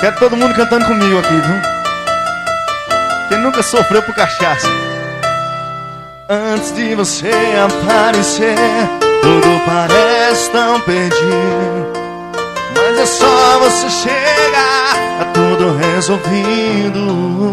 Quero todo mundo cantando comigo aqui, viu? Quem nunca sofreu por cachaça? Antes de você aparecer, tudo parece tão perdido, mas é só você chegar, tá tudo resolvido.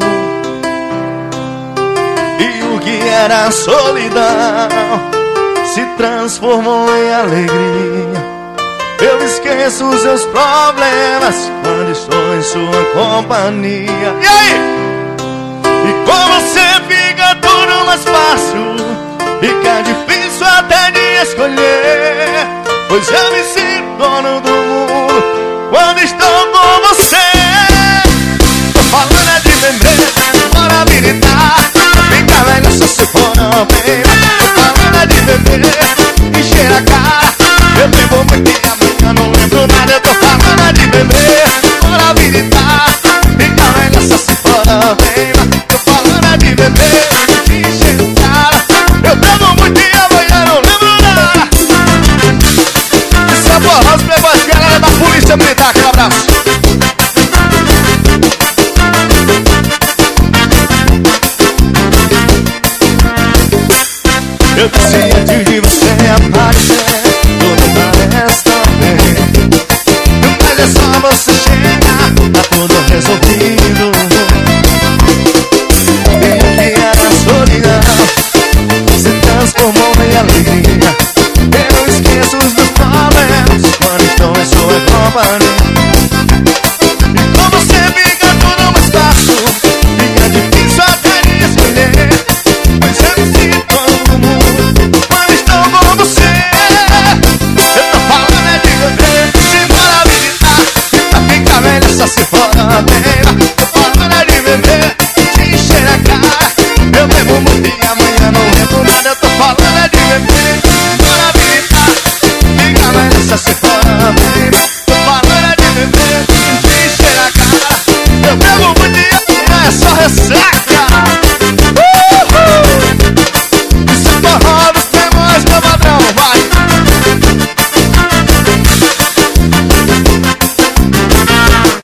E o que era solidão se transformou em alegria. Eu esqueço os seus problemas quando estou em sua companhia. E aí? E com você fica tudo mais fácil, fica difícil até de escolher, pois eu me sinto dono do mundo quando estou com você. Tô falando é de beber, bora habilitar, fica melhor só se for não, baby. Tô falando é de beber, encher a cara, eu vivo muito e amanhã não lembro nada. Eu tô falando é de beber, bora habilitar, fica melhor só se for não, baby. Tô falando é de beber, encher a cara, eu bebo muito e amanhã não lembro nada. Isso é forró, os playboys, galera da polícia militar, aquele abraço. Eu disse antes de você aparecer, tudo parece tão bem, mas é só você chegar, tá tudo resolvido. E o que era solidão se transformou em alegria. Eu esqueço os meus problemas quando estou em sua companhia.